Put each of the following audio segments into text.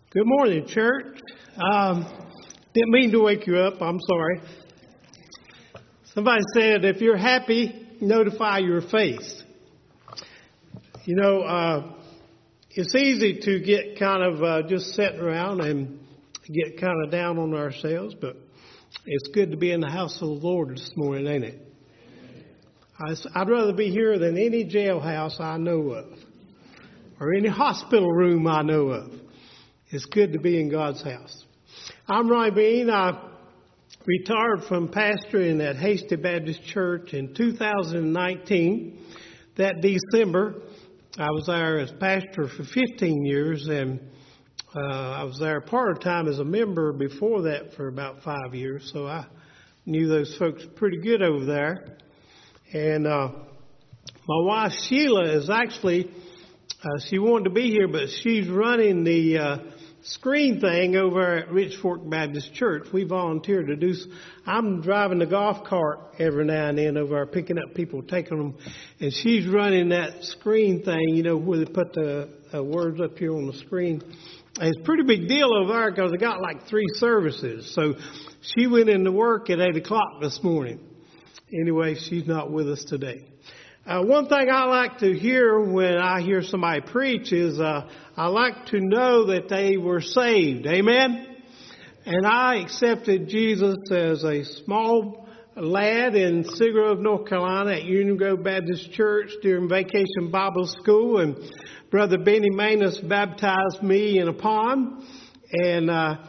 Good morning, church. Didn't mean to wake you up. I'm sorry. Somebody said if you're happy, notify your face. You know, it's easy to get kind of just sitting around and get kind of down on ourselves, but it's good to be in the house of the Lord this morning, ain't it? I'd rather be here than any jailhouse I know of or any hospital room I know of. It's good to be in God's house. I'm Ronnie Bean. I retired from pastoring at Hasty Baptist Church in 2019. That December, I was there as pastor for 15 years, and I was there part-time as a member before that for about 5 years, so I knew those folks pretty good over there. And my wife, Sheila, is actually, she wanted to be here, but she's running the screen thing over at Rich Fork Baptist Church. We volunteered to do. I'm driving the golf cart every now and then over there, picking up people, taking them, and she's running that screen thing, you know, where they put the words up here on the screen. And it's a pretty big deal over there because they got like 3 services. So she went into work at 8 o'clock this morning. Anyway, she's not with us today. One thing I like to hear when I hear somebody preach is I like to know that they were saved. Amen? And I accepted Jesus as a small lad in Seagrove, North Carolina at Union Grove Baptist Church during Vacation Bible School. And Brother Benny Manus baptized me in a pond. And I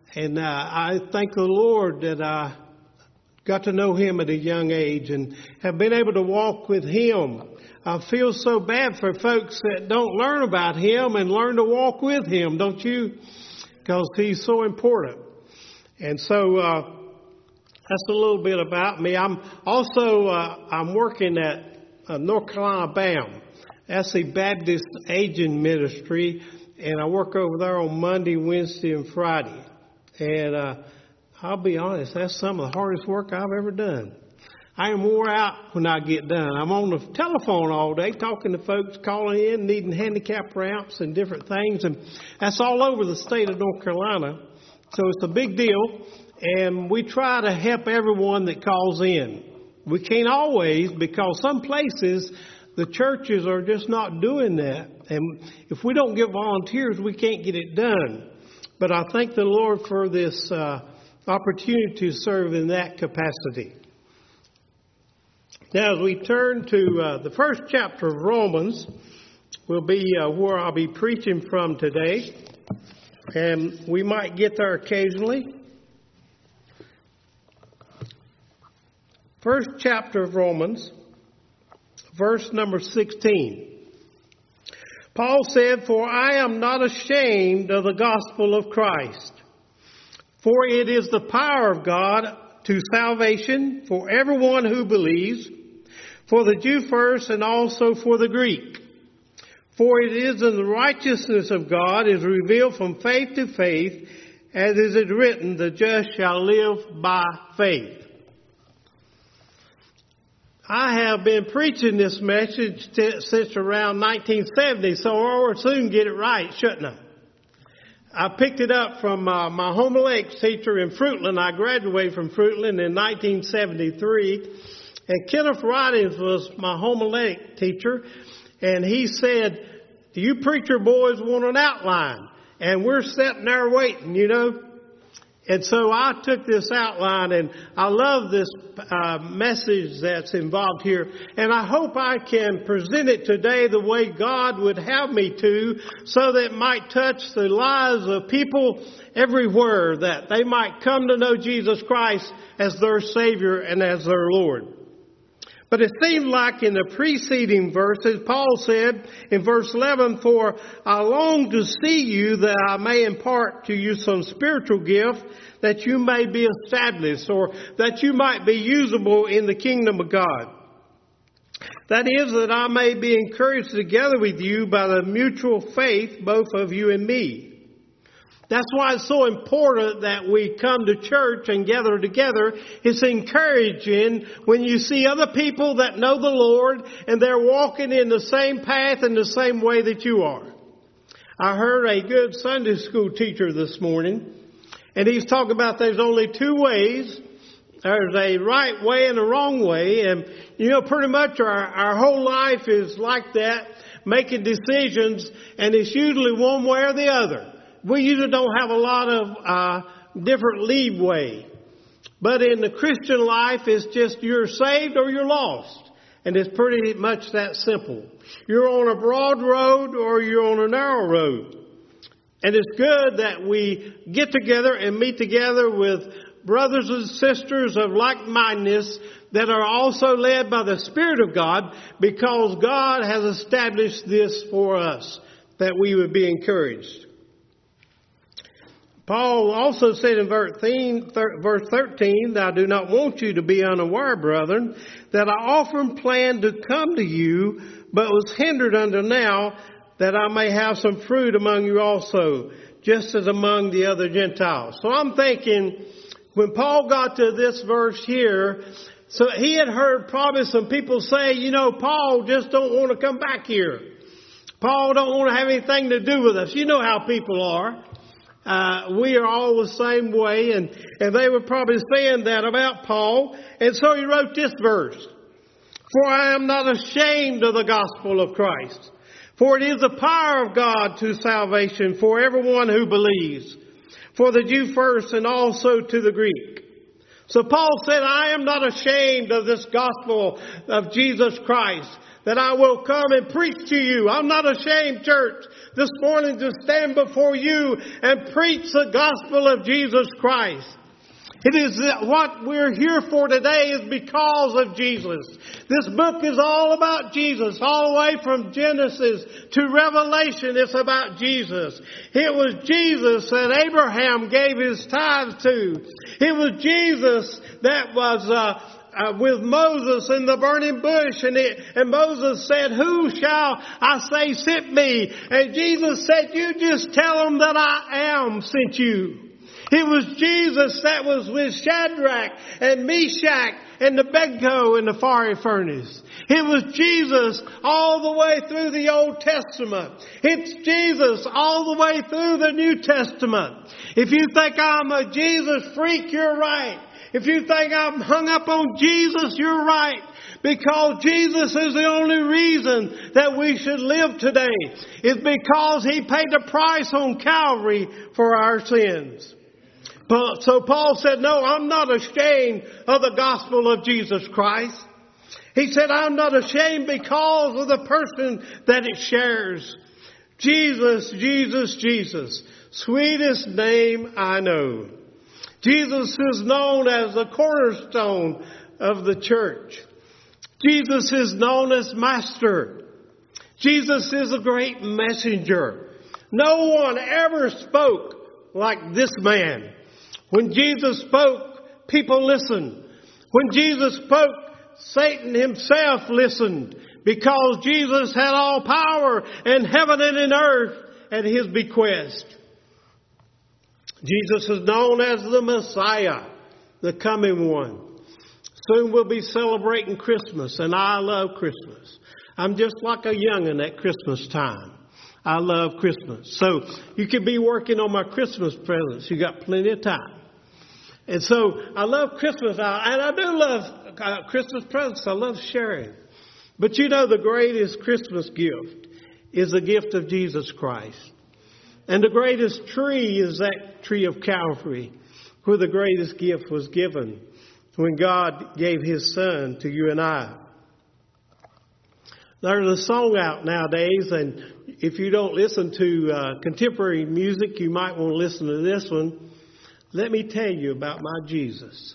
thank the Lord that I got to know him at a young age and have been able to walk with him. I feel so bad for folks that don't learn about him and learn to walk with him, don't you? Because he's so important. And so that's a little bit about me. I'm also I'm working at North Carolina BAM. That's the Baptist Aging Ministry, and I work over there on Monday, Wednesday, and Friday. And I'll be honest, that's some of the hardest work I've ever done. I am wore out when I get done. I'm on the telephone all day talking to folks calling in, needing handicap ramps and different things. And that's all over the state of North Carolina. So it's a big deal. And we try to help everyone that calls in. We can't always, because some places the churches are just not doing that. And if we don't get volunteers, we can't get it done. But I thank the Lord for this opportunity to serve in that capacity. Now, as we turn to the first chapter of Romans, will be where I'll be preaching from today, and we might get there occasionally. First chapter of Romans, verse number 16. Paul said, "For I am not ashamed of the gospel of Christ. For it is the power of God to salvation for everyone who believes, for the Jew first and also for the Greek. For it is in the righteousness of God is revealed from faith to faith, as is it written, the just shall live by faith." I have been preaching this message since around 1970, so I'll soon get it right, shouldn't I? I picked it up from my homiletics teacher in Fruitland. I graduated from Fruitland in 1973. And Kenneth Ridings was my homiletic teacher. And he said, "Do you preacher boys want an outline?" And we're sitting there waiting, you know. And so I took this outline, and I love this message that's involved here. And I hope I can present it today the way God would have me to, so that it might touch the lives of people everywhere, that they might come to know Jesus Christ as their Savior and as their Lord. But it seemed like in the preceding verses, Paul said in verse 11, "For I long to see you that I may impart to you some spiritual gift, that you may be established," or that you might be usable in the kingdom of God. "That is, that I may be encouraged together with you by the mutual faith, both of you and me." That's why it's so important that we come to church and gather together. It's encouraging when you see other people that know the Lord and they're walking in the same path and the same way that you are. I heard a good Sunday school teacher this morning, and he's talking about there's only two ways. There's a right way and a wrong way. And, pretty much our whole life is like that, making decisions, and it's usually one way or the other. We usually don't have a lot of different leeway. But in the Christian life, it's just you're saved or you're lost. And it's pretty much that simple. You're on a broad road or you're on a narrow road. And it's good that we get together and meet together with brothers and sisters of like-mindedness that are also led by the Spirit of God, because God has established this for us, that we would be encouraged. Paul also said in verse 13, that I do not want you to be unaware, brethren, that I often planned to come to you, but was hindered until now, that I may have some fruit among you also, just as among the other Gentiles. So I'm thinking, when Paul got to this verse here, so he had heard probably some people say, Paul just don't want to come back here. Paul don't want to have anything to do with us. You know how people are. We are all the same way, and they were probably saying that about Paul. And so he wrote this verse. For I am not ashamed of the gospel of Christ, for it is the power of God to salvation for everyone who believes, for the Jew first and also to the Greek. So Paul said, I am not ashamed of this gospel of Jesus Christ, that I will come and preach to you. I'm not ashamed, church, this morning to stand before you and preach the gospel of Jesus Christ. It is what we're here for today is because of Jesus. This book is all about Jesus. All the way from Genesis to Revelation, it's about Jesus. It was Jesus that Abraham gave his tithes to. It was Jesus that was with Moses in the burning bush, and Moses said, who shall I say sent me? And Jesus said, you just tell them that I am sent you. It was Jesus that was with Shadrach and Meshach and Abednego in the fiery furnace. It was Jesus all the way through the Old Testament. It's Jesus all the way through the New Testament. If you think I'm a Jesus freak, you're right. If you think I'm hung up on Jesus, you're right. Because Jesus is the only reason that we should live today. It's because He paid the price on Calvary for our sins. So Paul said, no, I'm not ashamed of the gospel of Jesus Christ. He said, I'm not ashamed because of the person that it shares. Jesus, Jesus, Jesus. Sweetest name I know. Jesus is known as the cornerstone of the church. Jesus is known as Master. Jesus is a great messenger. No one ever spoke like this man. When Jesus spoke, people listened. When Jesus spoke, Satan himself listened, because Jesus had all power in heaven and in earth at His bequest. Jesus is known as the Messiah, the coming one. Soon we'll be celebrating Christmas, and I love Christmas. I'm just like a young'un at Christmas time. I love Christmas. So you could be working on my Christmas presents. You got plenty of time. And so I love Christmas, and I do love Christmas presents. I love sharing. But the greatest Christmas gift is the gift of Jesus Christ. And the greatest tree is that tree of Calvary, where the greatest gift was given when God gave His Son to you and I. There's a song out nowadays, and if you don't listen to contemporary music, you might want to listen to this one. Let me tell you about my Jesus.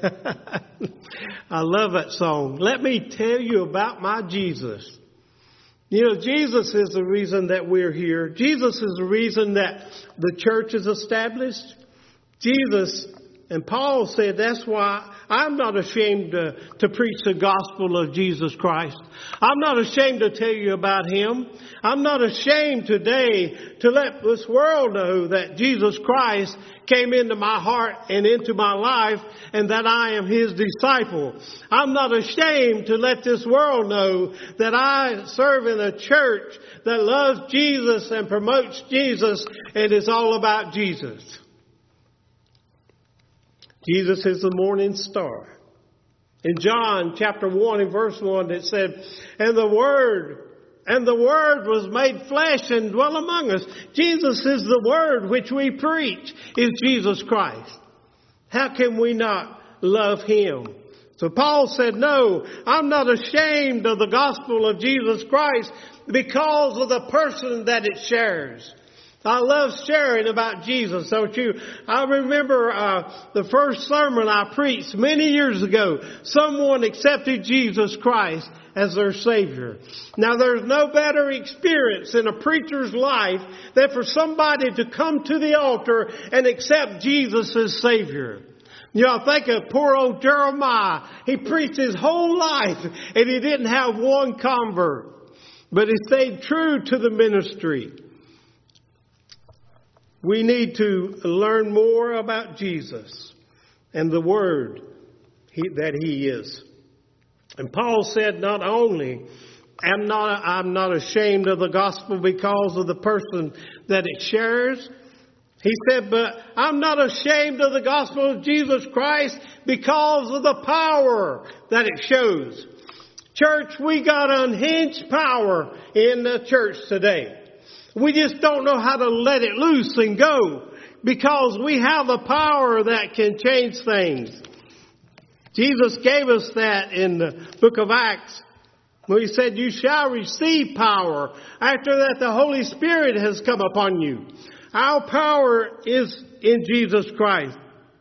I love that song. Let me tell you about my Jesus. Jesus is the reason that we're here. Jesus is the reason that the church is established. Jesus And Paul said, that's why I'm not ashamed to preach the gospel of Jesus Christ. I'm not ashamed to tell you about Him. I'm not ashamed today to let this world know that Jesus Christ came into my heart and into my life and that I am His disciple. I'm not ashamed to let this world know that I serve in a church that loves Jesus and promotes Jesus and is all about Jesus. Jesus is the morning star. In John chapter 1 and verse 1 it said, And the Word was made flesh and dwelt among us. Jesus is the Word which we preach, is Jesus Christ. How can we not love Him? So Paul said, no, I'm not ashamed of the gospel of Jesus Christ because of the person that it shares. I love sharing about Jesus, don't you? I remember the first sermon I preached many years ago. Someone accepted Jesus Christ as their Savior. Now, there's no better experience in a preacher's life than for somebody to come to the altar and accept Jesus as Savior. You know, I think of poor old Jeremiah. He preached his whole life and he didn't have one convert. But he stayed true to the ministry. We need to learn more about Jesus and the Word that He is. And Paul said, not only I'm not ashamed of the gospel because of the person that it shares. He said, but I'm not ashamed of the gospel of Jesus Christ because of the power that it shows. Church, we got unhinged power in the church today. We just don't know how to let it loose and go because we have a power that can change things. Jesus gave us that in the book of Acts when He said, you shall receive power after that the Holy Spirit has come upon you. Our power is in Jesus Christ.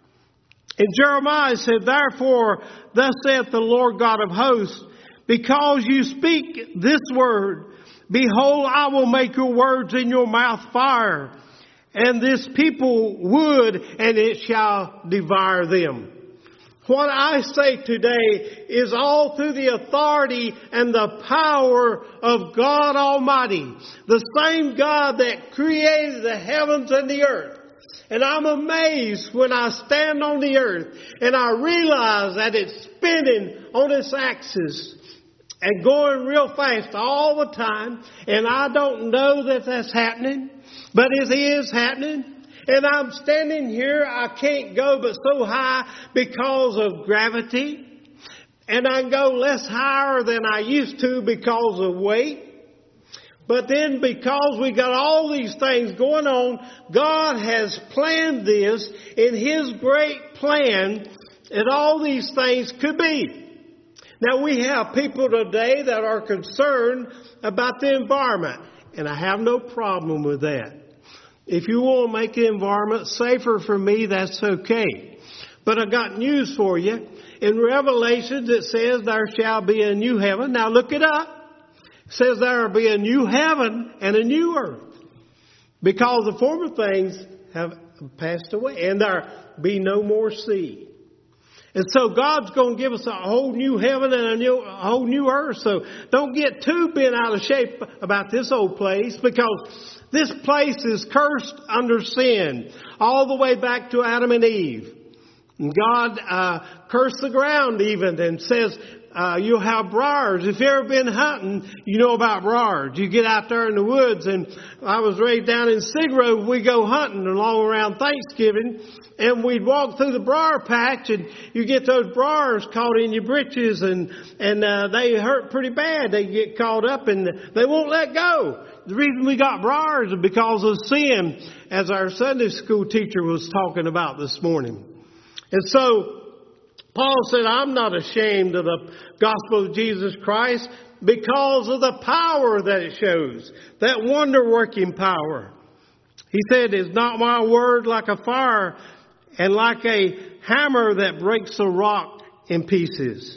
And Jeremiah said, therefore, thus saith the Lord God of hosts, because you speak this word, behold, I will make your words in your mouth fire, and this people wood, and it shall devour them. What I say today is all through the authority and the power of God Almighty, the same God that created the heavens and the earth. And I'm amazed when I stand on the earth and I realize that it's spinning on its axis and going real fast all the time. And I don't know that that's happening, but it is happening. And I'm standing here, I can't go but so high because of gravity. And I can go less higher than I used to because of weight. But then because we got all these things going on, God has planned this in His great plan, and all these things could be. Now we have people today that are concerned about the environment, and I have no problem with that. If you want to make the environment safer for me, that's okay. But I got news for you. In Revelations it says there shall be a new heaven. Now look it up. It says there will be a new heaven and a new earth. Because the former things have passed away and there be no more sea. And so God's going to give us a whole new heaven and a whole new earth. So don't get too bent out of shape about this old place, because this place is cursed under sin all the way back to Adam and Eve. And God cursed the ground even and says you'll have briars. If you've ever been hunting, you know about briars. You get out there in the woods, and I was raised down in Seagrove. We go hunting along around Thanksgiving, and we'd walk through the briar patch, and you get those briars caught in your britches, and they hurt pretty bad. They get caught up, and they won't let go. The reason we got briars is because of sin, as our Sunday school teacher was talking about this morning. And so Paul said, I'm not ashamed of the gospel of Jesus Christ because of the power that it shows, that wonder-working power. He said, is not my word like a fire and like a hammer that breaks a rock in pieces?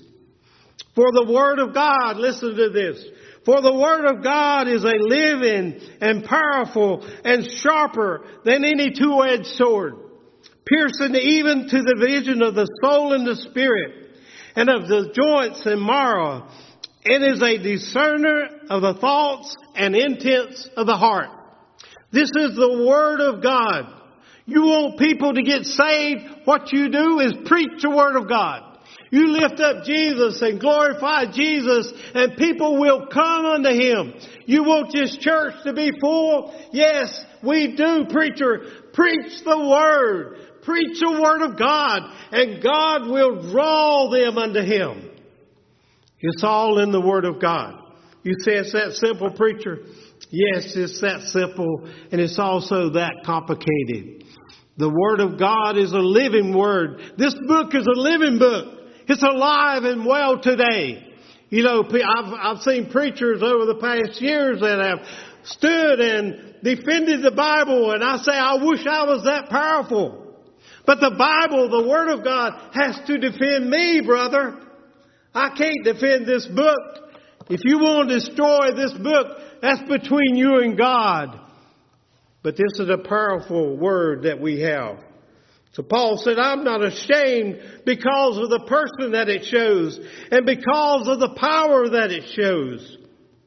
For the word of God, listen to this, for the word of God is a living and powerful and sharper than any two-edged sword, piercing even to the vision of the soul and the spirit, and of the joints and marrow, and is a discerner of the thoughts and intents of the heart. This is the Word of God. You want people to get saved, what you do is preach the Word of God. You lift up Jesus and glorify Jesus, and people will come unto Him. You want this church to be full? Yes, we do, preacher. Preach the Word. Preach the Word of God, and God will draw them unto Him. It's all in the Word of God. You say it's that simple, preacher? Yes, it's that simple, and it's also that complicated. The Word of God is a living Word. This book is a living book. It's alive and well today. You know, I've seen preachers over the past years that have stood and defended the Bible, and I say, I wish I was that powerful. But the Bible, the Word of God, has to defend me, brother. I can't defend this book. If you want to destroy this book, that's between you and God. But this is a powerful word that we have. So Paul said, I'm not ashamed because of the person that it shows and because of the power that it shows.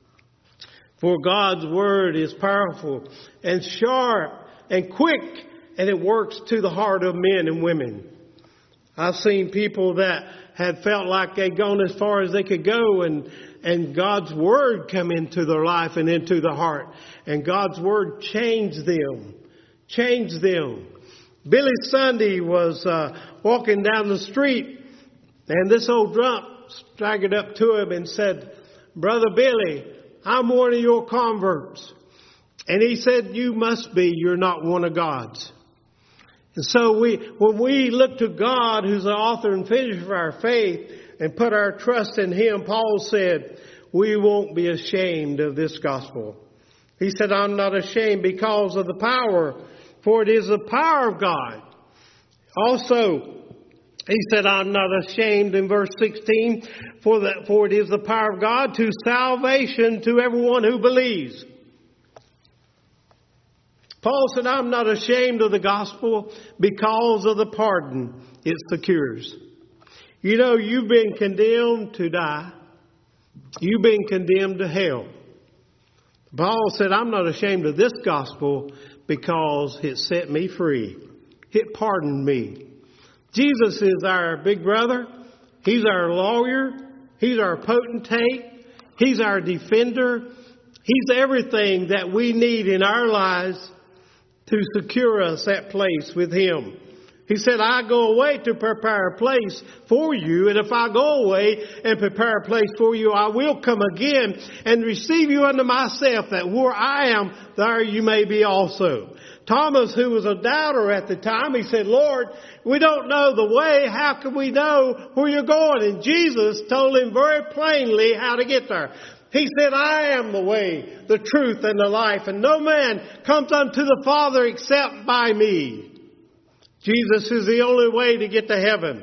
For God's word is powerful and sharp and quick, and it works to the heart of men and women. I've seen people that had felt like they'd gone as far as they could go, and God's word come into their life and into the heart. And God's word changed them. Changed them. Billy Sunday was walking down the street, and this old drunk staggered up to him and said, Brother Billy, I'm one of your converts. And he said, you must be. You're not one of God's. And so when we look to God, who's the author and finisher of our faith, and put our trust in Him, Paul said, we won't be ashamed of this gospel. He said, I'm not ashamed because of the power, for it is the power of God. Also, he said, I'm not ashamed in verse 16, for it is the power of God to salvation to everyone who believes. Paul said, I'm not ashamed of the gospel because of the pardon it secures. You know, you've been condemned to die. You've been condemned to hell. Paul said, I'm not ashamed of this gospel because it set me free. It pardoned me. Jesus is our big brother. He's our lawyer. He's our potentate. He's our defender. He's everything that we need in our lives to secure us that place with Him. He said, I go away to prepare a place for you. And if I go away and prepare a place for you, I will come again and receive you unto myself, that where I am, there you may be also. Thomas, who was a doubter at the time, he said, Lord, we don't know the way. How can we know where you're going? And Jesus told him very plainly how to get there. He said, I am the way, the truth, and the life, and no man comes unto the Father except by me. Jesus is the only way to get to heaven.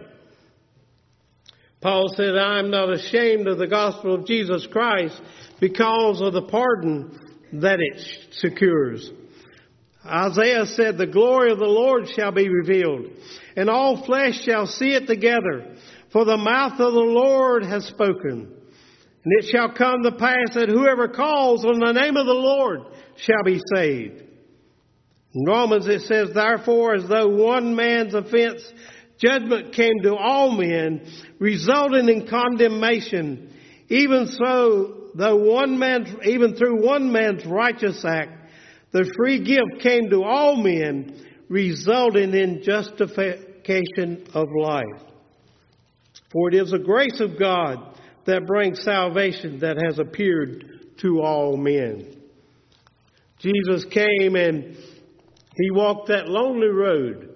Paul said, I am not ashamed of the gospel of Jesus Christ because of the pardon that it secures. Isaiah said, the glory of the Lord shall be revealed, and all flesh shall see it together, for the mouth of the Lord has spoken. And it shall come to pass that whoever calls on the name of the Lord shall be saved. In Romans it says, therefore, as though one man's offense, judgment came to all men, resulting in condemnation. Even so, even through one man's righteous act, the free gift came to all men, resulting in justification of life. For it is the grace of God that brings salvation that has appeared to all men. Jesus came and He walked that lonely road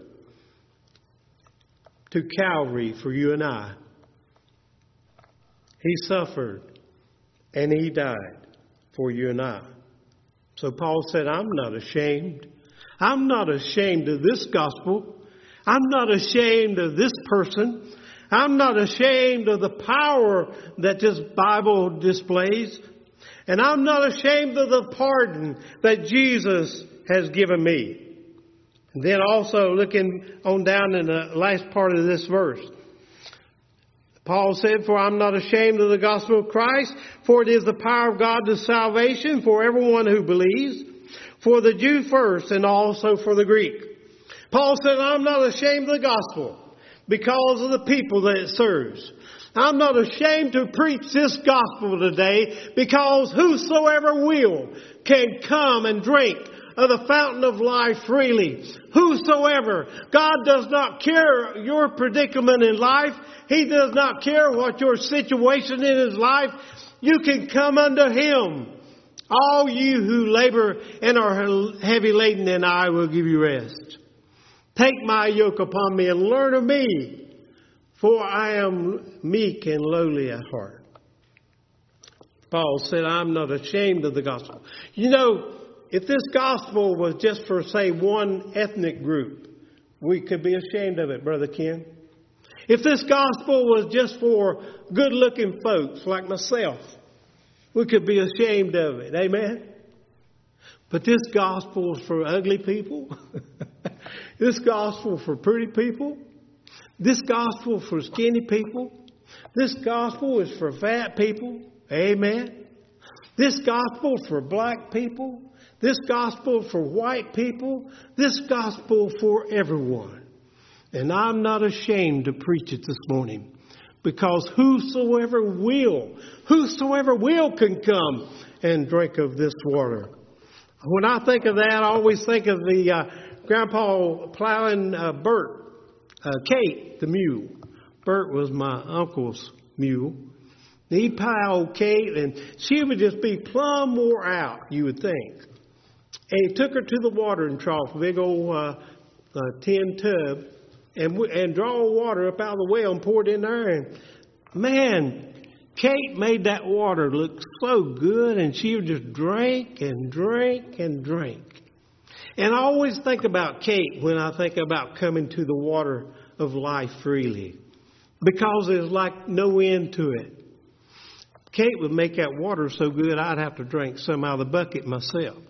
to Calvary for you and I. He suffered and He died for you and I. So Paul said, I'm not ashamed. I'm not ashamed of this gospel. I'm not ashamed of this person. I'm not ashamed of the power that this Bible displays. And I'm not ashamed of the pardon that Jesus has given me. And then also looking on down in the last part of this verse, Paul said, "For I'm not ashamed of the gospel of Christ, for it is the power of God to salvation for everyone who believes, for the Jew first and also for the Greek." Paul said, "I'm not ashamed of the gospel because of the people that it serves. I'm not ashamed to preach this gospel today because whosoever will can come and drink of the fountain of life freely. Whosoever. God does not care your predicament in life. He does not care what your situation in his life. You can come unto him. All you who labor and are heavy laden, and I will give you rest. Take my yoke upon me and learn of me, for I am meek and lowly at heart." Paul said, "I'm not ashamed of the gospel." You know, if this gospel was just for, say, one ethnic group, we could be ashamed of it, Brother Ken. If this gospel was just for good-looking folks like myself, we could be ashamed of it. Amen? But this gospel is for ugly people. This gospel for pretty people. This gospel for skinny people. This gospel is for fat people. Amen? This gospel for black people. This gospel for white people. This gospel for everyone. And I'm not ashamed to preach it this morning, because whosoever will can come and drink of this water. When I think of that, I always think of the grandpa plowing Kate, the mule. Bert was my uncle's mule. He'd plow Kate, and she would just be plumb wore out, you would think. And he took her to the watering trough, a big old tin tub, and draw water up out of the well and pour it in there. And man, Kate made that water look so good, and she would just drink and drink and drink. And I always think about Kate when I think about coming to the water of life freely, because there's like no end to it. Kate would make that water so good I'd have to drink some out of the bucket myself.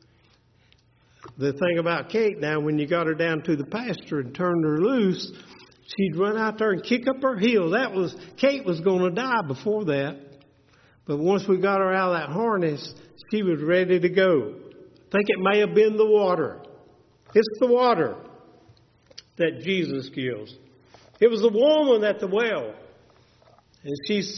The thing about Kate now, when you got her down to the pasture and turned her loose, she'd run out there and kick up her heels. Kate was going to die before that. But once we got her out of that harness, she was ready to go. I think it may have been the water. It's the water that Jesus gives. It was the woman at the well. And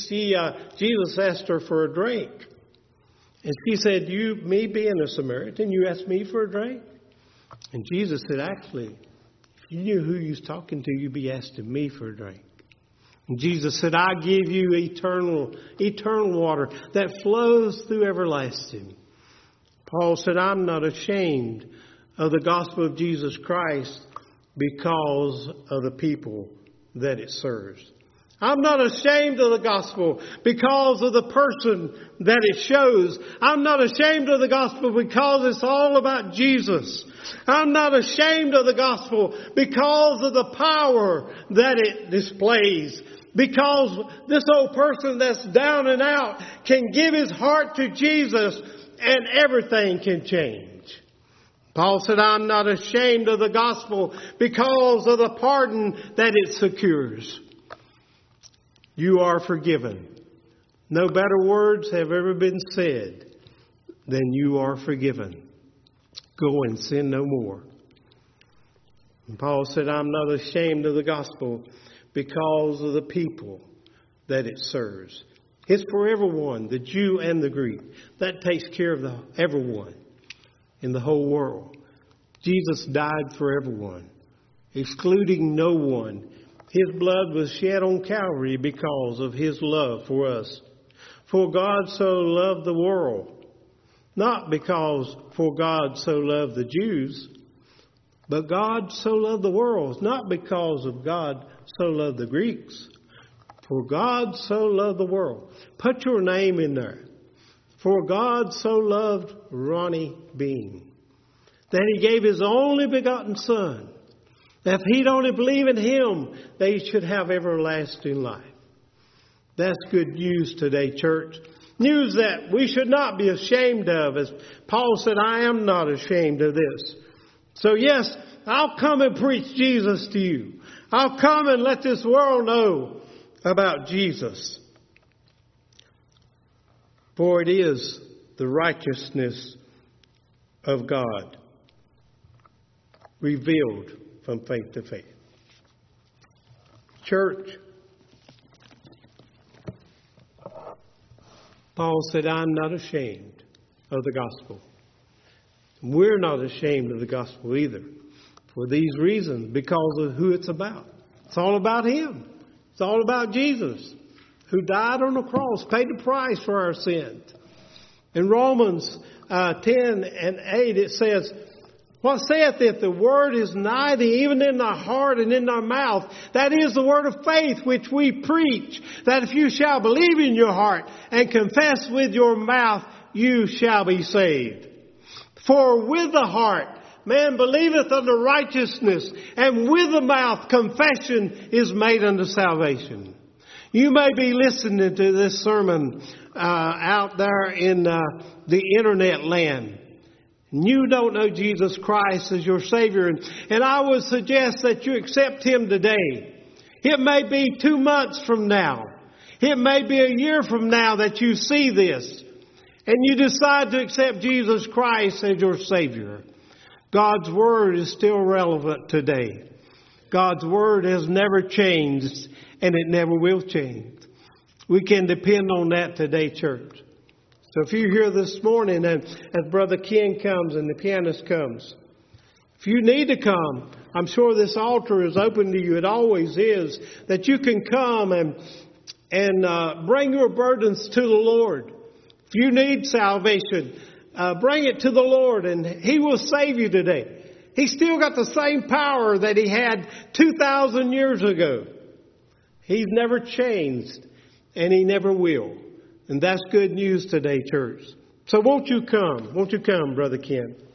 Jesus asked her for a drink. And she said, me being a Samaritan, you asked me for a drink? And Jesus said, actually, if you knew who you was talking to, you'd be asking me for a drink. And Jesus said, I give you eternal water that flows through everlasting. Paul said, I'm not ashamed of the gospel of Jesus Christ because of the people that it serves. I'm not ashamed of the gospel because of the person that it shows. I'm not ashamed of the gospel because it's all about Jesus. I'm not ashamed of the gospel because of the power that it displays. Because this old person that's down and out can give his heart to Jesus and everything can change. Paul said, I'm not ashamed of the gospel because of the pardon that it secures. You are forgiven. No better words have ever been said than you are forgiven. Go and sin no more. And Paul said, I'm not ashamed of the gospel because of the people that it serves. It's for everyone, the Jew and the Greek. That takes care of everyone in the whole world. Jesus died for everyone, excluding no one. His blood was shed on Calvary because of his love for us. For God so loved the world, not because for God so loved the Jews, but God so loved the world, not because of God so loved the Greeks. For God so loved the world. Put your name in there. For God so loved Ronnie Bean, that he gave his only begotten Son, that if he'd only believe in him, they should have everlasting life. That's good news today, church. News that we should not be ashamed of. As Paul said, I am not ashamed of this. So yes, I'll come and preach Jesus to you. I'll come and let this world know about Jesus. For it is the righteousness of God revealed from faith to faith. Church, Paul said, I'm not ashamed of the gospel. We're not ashamed of the gospel either. For these reasons, because of who it's about. It's all about Him. It's all about Jesus, who died on the cross, paid the price for our sins. In Romans 10 and 8, it says, what saith it? The word is nigh thee, even in thy heart and in thy mouth. That is the word of faith which we preach, that if you shall believe in your heart and confess with your mouth, you shall be saved. For with the heart man believeth unto righteousness, and with the mouth confession is made unto salvation. You may be listening to this sermon out there in the internet land. You don't know Jesus Christ as your Savior. And I would suggest that you accept Him today. It may be 2 months from now. It may be a year from now that you see this. And you decide to accept Jesus Christ as your Savior. God's Word is still relevant today. God's Word has never changed, and it never will change. We can depend on that today, church. So if you're here this morning, and as Brother Ken comes and the pianist comes, if you need to come, I'm sure this altar is open to you. It always is. That you can come and bring your burdens to the Lord. If you need salvation, bring it to the Lord and He will save you today. He's still got the same power that He had 2,000 years ago. He's never changed and He never will. And that's good news today, church. So won't you come? Won't you come, Brother Ken?